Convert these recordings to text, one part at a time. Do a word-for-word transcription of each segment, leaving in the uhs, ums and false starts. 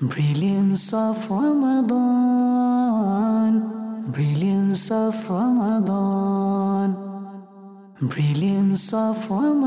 Brilliance of Ramadan, brilliance of Ramadan, brilliance of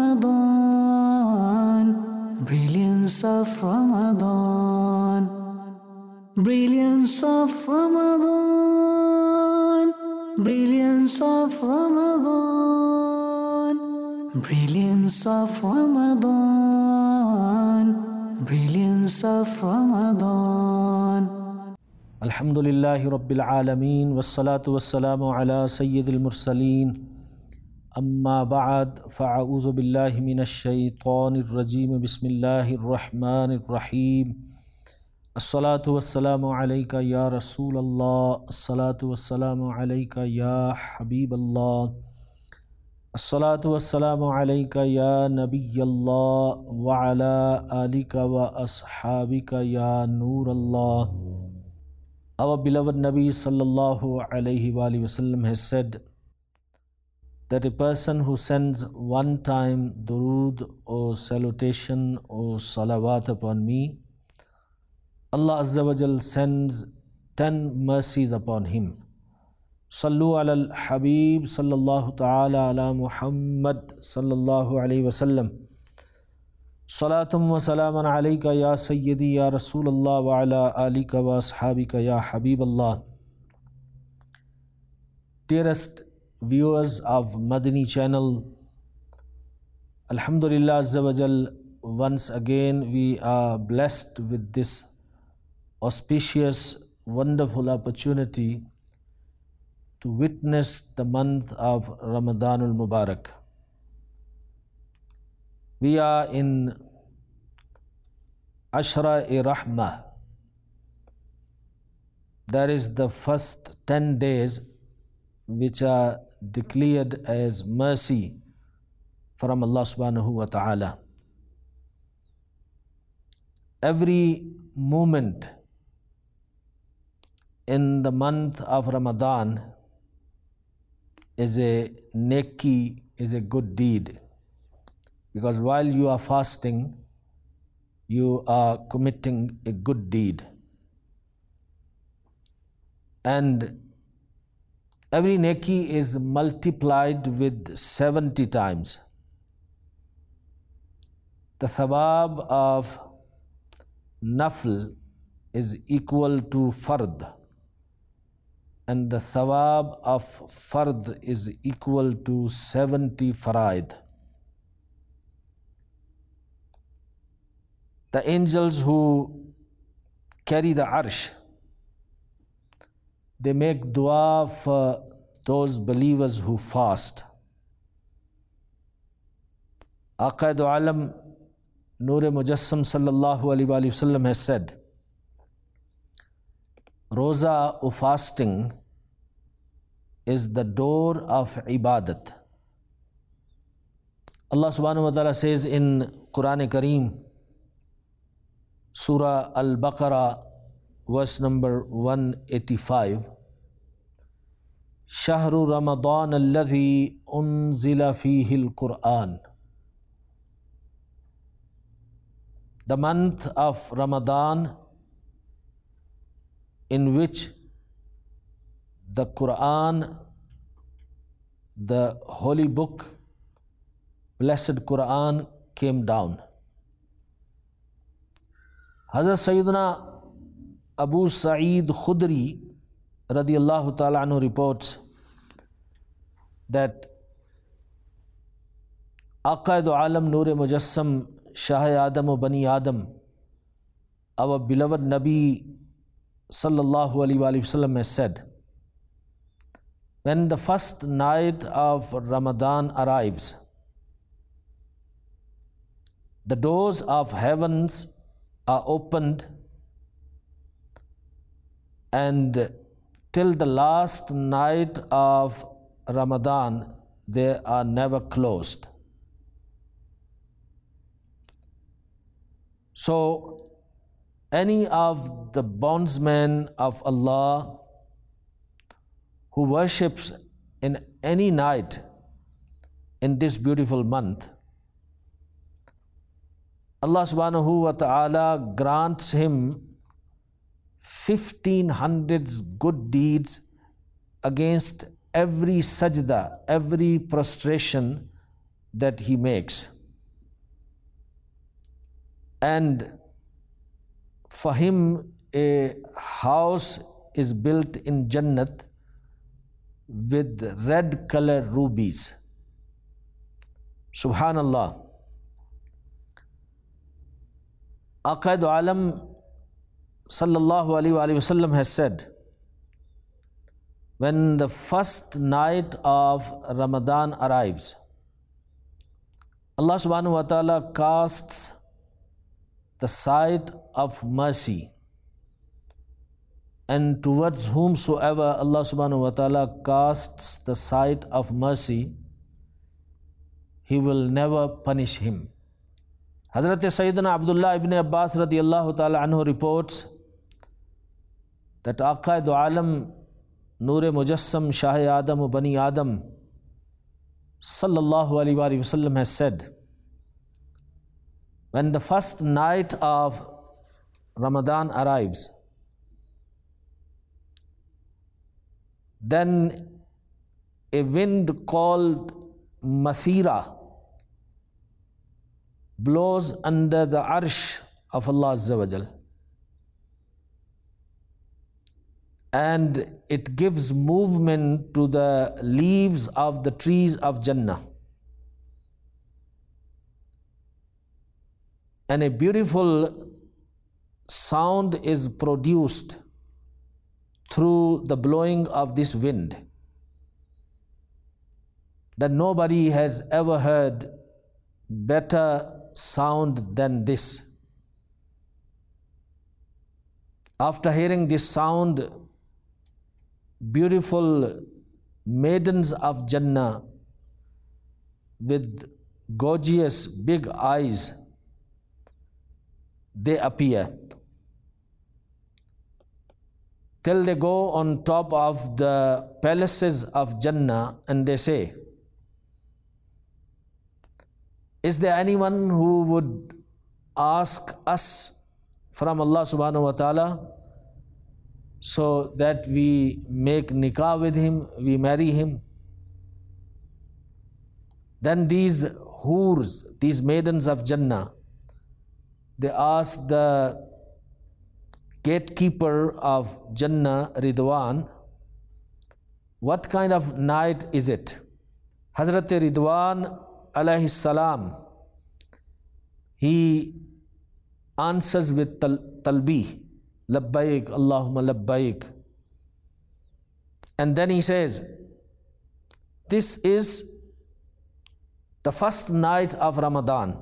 Ramadan, brilliance of Ramadan, brilliance of Ramadan, brilliance of Ramadan, brilliance of Ramadan, brilliance of Ramadan. Alhamdulillahi Rabbil Alameen, wassalatu wassalamu ala Sayyidil Mursaleen. Amma ba'd, fa'a'udhu billahi minash shaytanir rajeem. Bismillahir Rahmanir Rahim. As-salatu wassalamu alayka ya Rasulallah. As-salatu wassalamu alayka ya Habiballah. As-salatu wassalamu alayka ya Nabiyallah wa ala alika wa ashabika ya Noorallah. Our beloved Nabi sallallahu alayhi wa alihi wasallam has said that a person who sends one time durood or salutation or salawat upon me, Allah Azza wa Jal sends ten mercies upon him. Sallu ala al-Habib sallallahu ta'ala ala Muhammad sallallahu alayhi wa sallam. Salatum wa salaman alayka ya Sayyidi ya Rasulallah wa ala alika wa ashabika ya Habiballah. Dearest viewers of Madani channel, Alhamdulillah Azza wa Jal, once again we are blessed with this auspicious, wonderful opportunity to witness the month of Ramadanul Mubarak. We are in Ashra-e-Rahmah. That is the first ten days which are declared as mercy from Allah subhanahu wa ta'ala. Every moment in the month of Ramadan is a neki, is a good deed. Because while you are fasting, you are committing a good deed. And every neki is multiplied with seventy times. The thawab of nafl is equal to fard, and the thawab of fard is equal to seventy faraid. The angels who carry the arsh, they make dua for those believers who fast. Aqaid Alam Noor Mujassam sallallahu alaihi wasallam has said, Roza or fasting is the door of ibadat. Allah subhanahu wa ta'ala says in Quran Kareem, Surah Al-Baqarah, verse number one eighty-five, Shahru Ramadan alladhi unzila fihi al-Quran. The month of Ramadan in which the Quran, the holy book, blessed Quran, came down. Hazrat Sayyidina Abu Sa'id Khudri radiyallahu ta'ala anhu reports that Aqaid Alam Noor Mujassam Shah Adam wa Bani Adam, our beloved Nabi sallallahu alaihi wasallam has said, when the first night of Ramadan arrives, the doors of heavens are opened, and till the last night of Ramadan they are never closed. So any of the bondsmen of Allah who worships in any night in this beautiful month, Allah subhanahu wa ta'ala grants him fifteen hundred good deeds against every sajda, every prostration that he makes. And for him, a house is built in Jannat with red color rubies. Subhanallah. Aqaid Alam sallallahu alaihi wasallam has said, when the first night of Ramadan arrives, Allah subhanahu wa ta'ala casts the sight of mercy, and towards whomsoever Allah subhanahu wa ta'ala casts the sight of mercy, He will never punish him. Hazrat Sayyidina Abdullah ibn Abbas radiyallahu ta'ala anhu reports that Aqaid Alam Noor-e Mujassam Shah-e Adam wa Bani Adam sallallahu alaihi wa sallam has said, when the first night of Ramadan arrives, then a wind called Mathira blows under the arsh of Allah Azza wa Jal, and it gives movement to the leaves of the trees of Jannah, and a beautiful sound is produced through the blowing of this wind that nobody has ever heard better sound than this. After hearing this sound, beautiful maidens of Jannah with gorgeous big eyes, they appear, till they go on top of the palaces of Jannah and they say, is there anyone who would ask us from Allah subhanahu wa ta'ala so that we make nikah with him, we marry him? Then these hurs, these maidens of Jannah, they ask the gatekeeper of Jannah, Ridwan, what kind of night is it? Hazrat Ridwan alayhi salam, he answers with tal- talbih, labbaik, Allahumma labbaik. And then he says, this is the first night of Ramadan.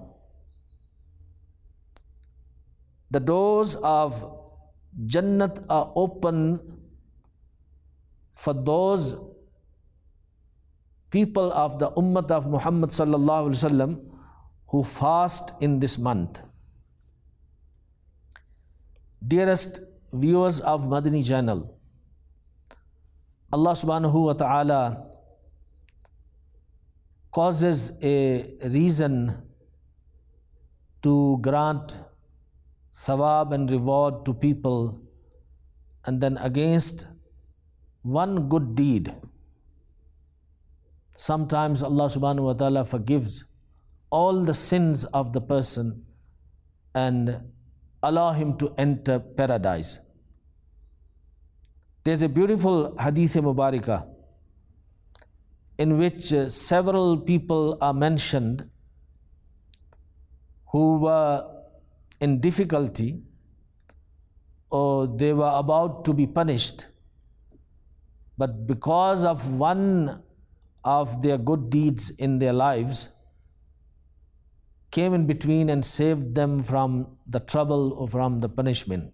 The doors of Jannat are open for those people of the Ummah of Muhammad sallallahu alaihi wasallam who fast in this month. Dearest viewers of Madani Channel, Allah subhanahu wa ta'ala causes a reason to grant thawab and reward to people, and then against one good deed, sometimes Allah subhanahu wa ta'ala forgives all the sins of the person and allow him to enter paradise. There's a beautiful hadith mubarakah in which uh, several people are mentioned who were in difficulty or they were about to be punished, but because of one of their good deeds in their lives came in between and saved them from the trouble or from the punishment.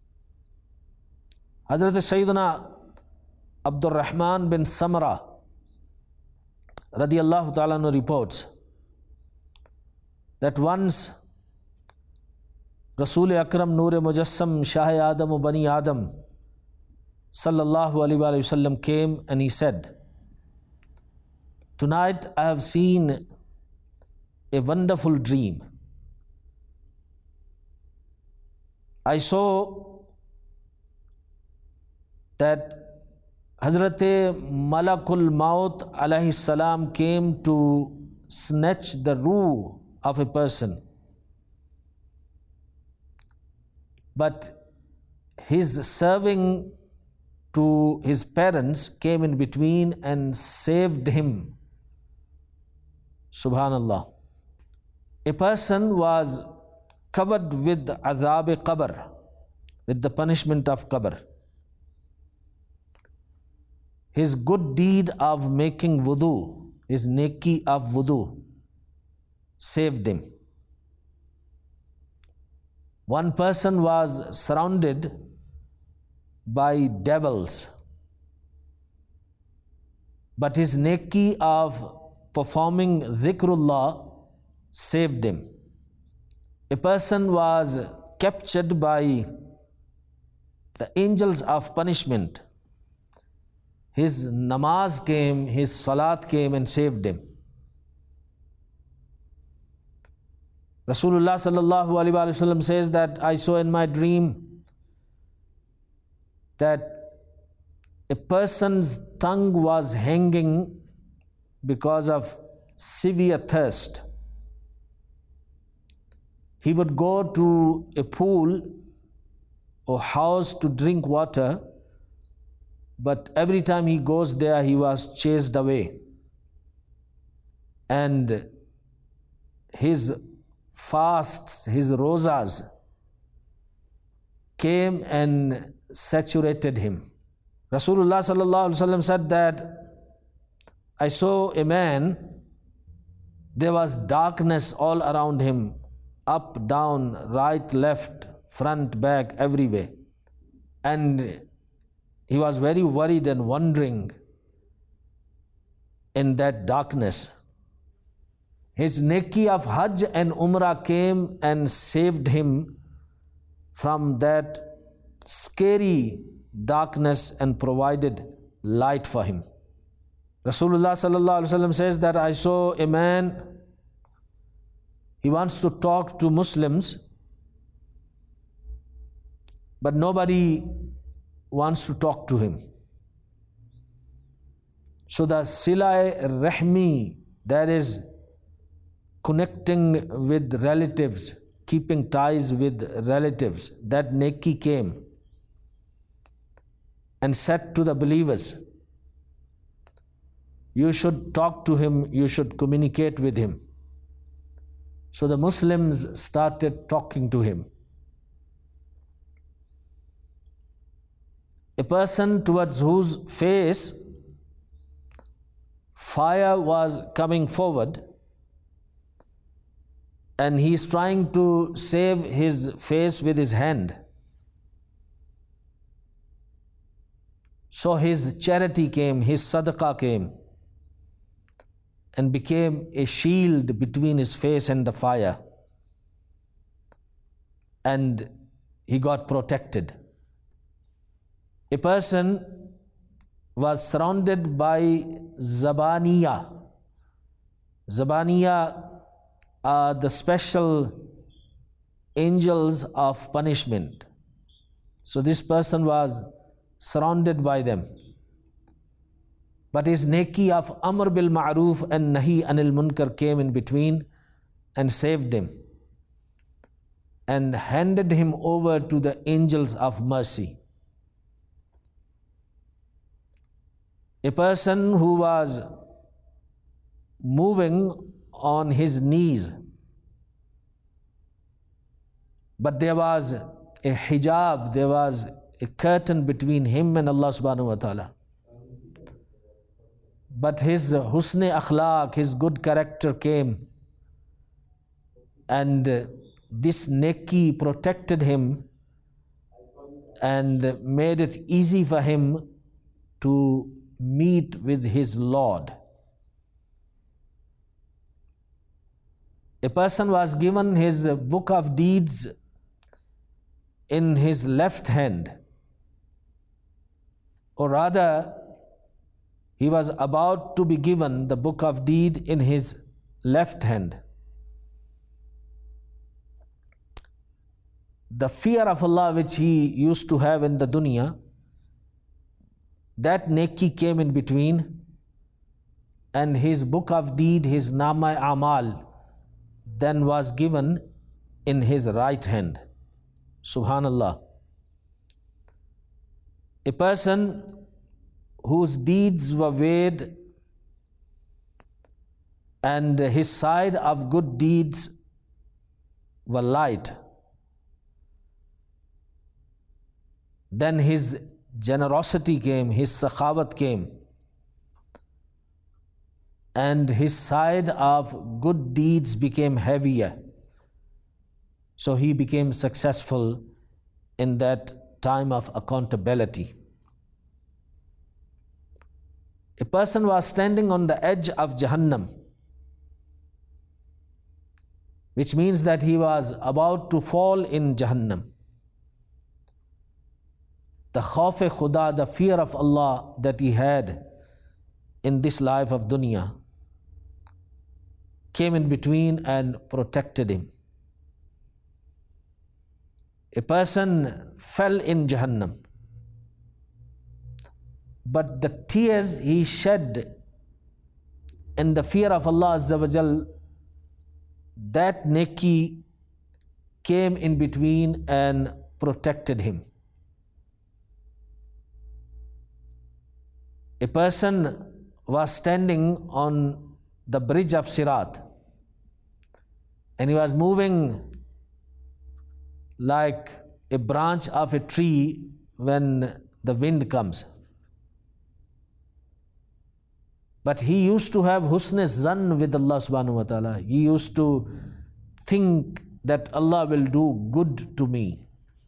Hazrat Sayyidina Abdul Rahman bin Samra radiyallahu ta'ala anhu reports that once Rasul Akram Noor-e Mujassam Shah-e Adam wa Bani Adam sallallahu alaihi wa sallam came and he said, tonight I have seen a wonderful dream. I saw that Hazrat Malakul Maut alayhi salam came to snatch the ruh of a person, but his serving to his parents came in between and saved him. Subhanallah. A person was covered with azab-e-qabr, with the punishment of qabr. His good deed of making wudu, his neki of wudu, saved him. One person was surrounded by devils, but his neki of performing dhikrullah saved him. A person was captured by the angels of punishment. His namaz came, his salat came and saved him. Rasulullah sallallahu alaihi wasallam says that I saw in my dream that a person's tongue was hanging because of severe thirst. He would go to a pool or house to drink water, but every time he goes there, he was chased away. And his fasts, his rozas came and saturated him. Rasulullah sallallahu alaihi wasallam said that I saw a man, there was darkness all around him, up, down, right, left, front, back, everywhere. And he was very worried and wondering in that darkness. His neki of Hajj and Umrah came and saved him from that scary darkness and provided light for him. Rasulullah sallallahu alaihi wasallam says that I saw a man, he wants to talk to Muslims, but nobody wants to talk to him. So the Sila-e-Rahmi, that is connecting with relatives, keeping ties with relatives, that neki came and said to the believers, you should talk to him, you should communicate with him. So the Muslims started talking to him. A person towards whose face fire was coming forward, and he is trying to save his face with his hand. So his charity came, his sadaqah came, and became a shield between his face and the fire. And he got protected. A person was surrounded by Zabaniya. Zabaniya are the special angels of punishment. So this person was surrounded by them. But his neki of Amr bil Ma'ruf and Nahi anil Munkar came in between and saved him and handed him over to the angels of mercy. A person who was moving on his knees, but there was a hijab, there was a curtain between him and Allah subhanahu wa ta'ala. But his husn akhlaq, his good character came, and this neki protected him and made it easy for him to meet with his Lord. A person was given his book of deeds in his left hand, or rather, he was about to be given the book of deed in his left hand. The fear of Allah which he used to have in the dunya that neki came in between, and his book of deed, his Nama Amal, then was given in his right hand. Subhanallah. A person whose deeds were weighed and his side of good deeds were light, then his generosity came, his sakhawat came, and his side of good deeds became heavier. So he became successful in that time of accountability. A person was standing on the edge of Jahannam, which means that he was about to fall in Jahannam. The khawf-e khuda, the fear of Allah that he had in this life of dunya, came in between and protected him. A person fell in Jahannam, but the tears he shed in the fear of Allah Azza wa Jal, that neki came in between and protected him. A person was standing on the bridge of Sirat, and he was moving like a branch of a tree when the wind comes. But he used to have husn zann with Allah subhanahu wa ta'ala. He used to think that Allah will do good to me.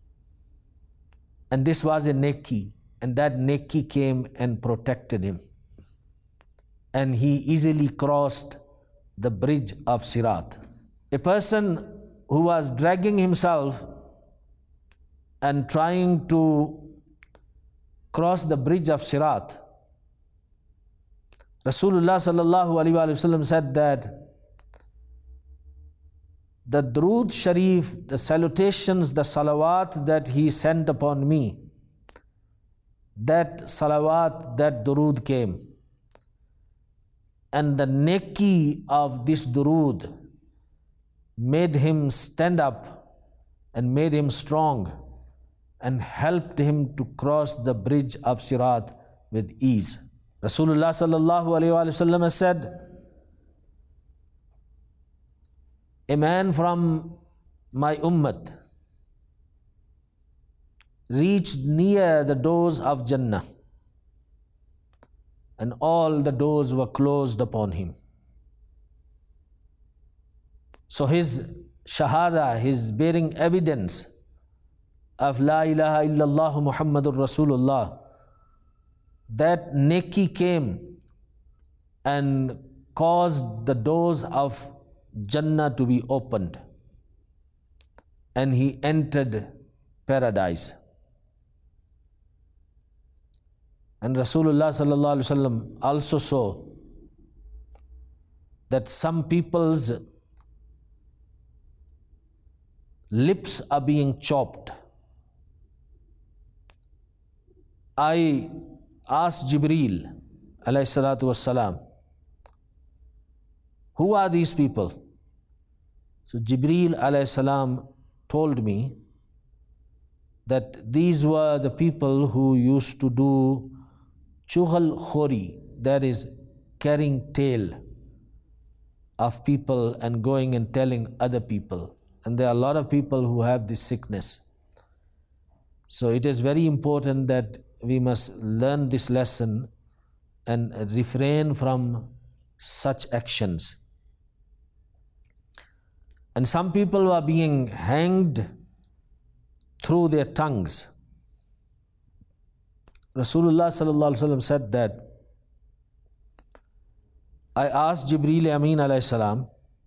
And this was a neki, and that neki came and protected him. And he easily crossed the bridge of Sirat. A person who was dragging himself and trying to cross the bridge of Sirat, Rasulullah sallallahu alaihi wasallam said that the Durood Sharif, the salutations, the salawat that he sent upon me, that salawat, that durood came. And the neki of this durood made him stand up and made him strong and helped him to cross the bridge of Sirat with ease. Rasulullah sallallahu alayhi wa sallam has said, a man from my ummat reached near the doors of Jannah, and all the doors were closed upon him. So his shahada, his bearing evidence of La ilaha illallah Muhammadur Rasulullah, that neki came and caused the doors of Jannah to be opened, and he entered paradise. And Rasulullah sallallahu alaihi wasallam also saw that some people's lips are being chopped. I asked Jibreel alayhi salatu wassalam, who are these people? So Jibreel alayhi salam told me that these were the people who used to do chughal khori, that is carrying tale of people and going and telling other people. And there are a lot of people who have this sickness. So it is very important that we must learn this lesson and refrain from such actions. And some people are being hanged through their tongues. Rasulullah sallallahu alaihi wasallam said that I asked Jibreel Amin alayhi salam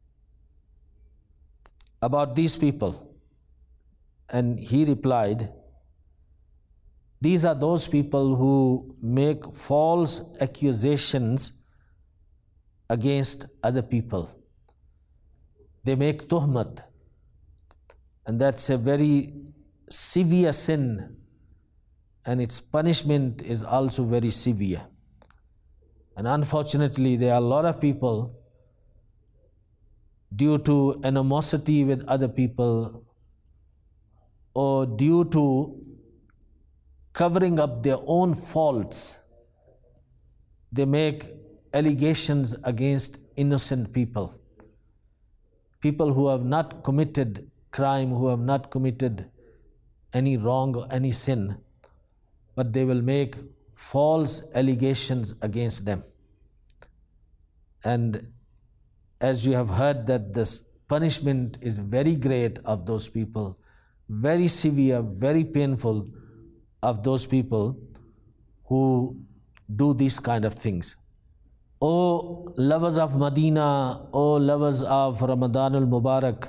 about these people, and he replied, these are those people who make false accusations against other people. They make tuhmat, and that's a very severe sin, and its punishment is also very severe. And unfortunately, there are a lot of people, due to animosity with other people or due to covering up their own faults, they make allegations against innocent people. People who have not committed crime, who have not committed any wrong or any sin, but they will make false allegations against them. And as you have heard, that this punishment is very great of those people, very severe, very painful of those people who do these kind of things. O lovers of Medina, O lovers of Ramadanul Mubarak,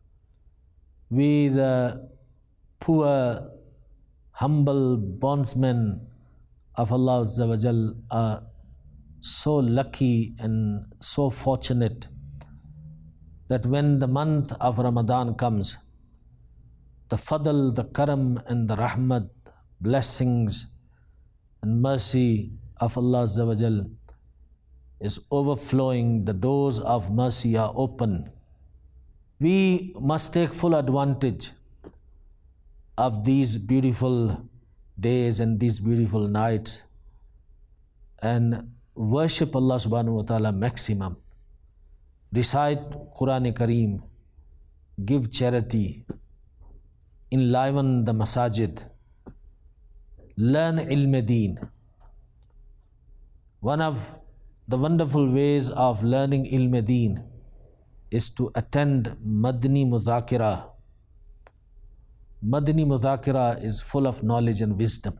we the poor, humble bondsmen of Allah Azza wa Jal are so lucky and so fortunate that when the month of Ramadan comes, the fadl, the karam and the rahmat, blessings and mercy of Allah Azza wa Jal is overflowing. The doors of mercy are open. We must take full advantage of these beautiful days and these beautiful nights and worship Allah subhanahu wa ta'ala maximum. Recite Quran Kareem, give charity, enliven the masajid, learn ilm deen. One of the wonderful ways of learning ilm deen is to attend Madni Mudhakira. Madni Mudhakira is full of knowledge and wisdom.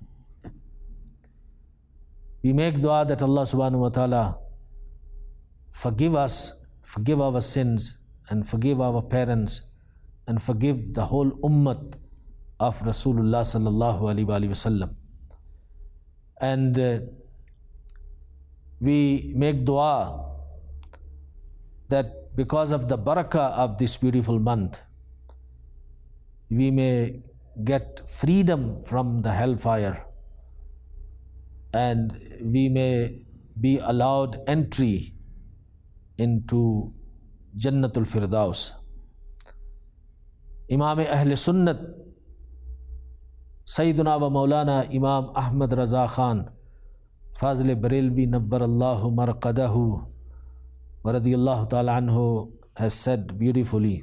We make dua that Allah subhanahu wa ta'ala forgive us, forgive our sins and forgive our parents and forgive the whole ummah of Rasulullah sallallahu alaihi wasallam. And uh, we make dua that because of the barakah of this beautiful month, we may get freedom from the hellfire and we may be allowed entry into Jannatul Firdaus. Imam Ahl Sunnat Sayyiduna wa Maulana Imam Ahmad Raza Khan Fazl Barelvi Nawwarallahu Marqadahu wa radiyallahu ta'ala anhu has said beautifully,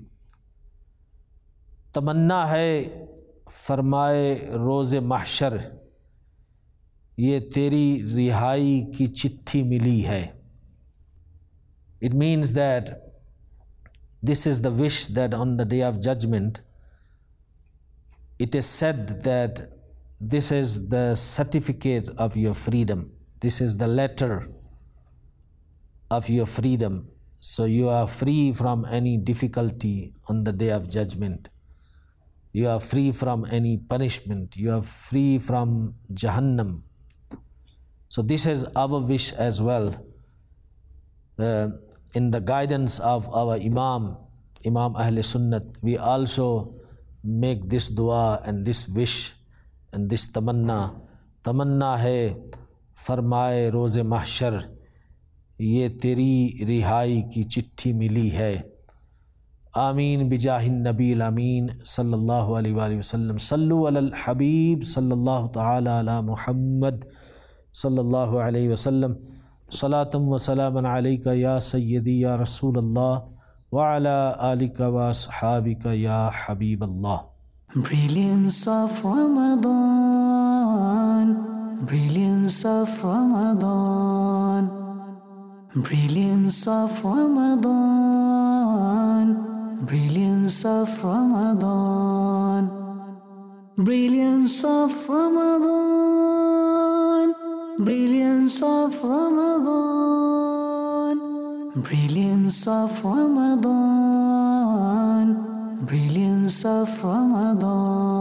तमन्ना है फरमाए रोज़े महशर ये तेरी रिहाई की चिट्ठी मिली है. It means that this is the wish that on the day of judgment it is said that this is the certificate of your freedom, this is the letter of your freedom, so you are free from any difficulty on the day of judgment. You are free from any punishment. You are free from Jahannam. So this is our wish as well. Uh, in the guidance of our Imam, Imam Ahl Sunnat, we also make this dua and this wish and this tamanna. Tamanna hai farmaye roze mahshar, ye teri rihai ki chitti mili hai. آمین بجاہ النبی الامین صلی اللہ علیہ وآلہ وسلم. صلو علی الحبیب صلی اللہ تعالی علی محمد صلی اللہ علیہ وسلم. صلاۃ و سلام علیک یا سیدی یا رسول اللہ وعلی آلک و اصحابک یا حبیب اللہ. Brilliance of Ramadan, brilliance of Ramadan, brilliance of Ramadan, brilliance of Ramadan, brilliance of Ramadan, brilliance of Ramadan, brilliance of Ramadan, brilliance of Ramadan.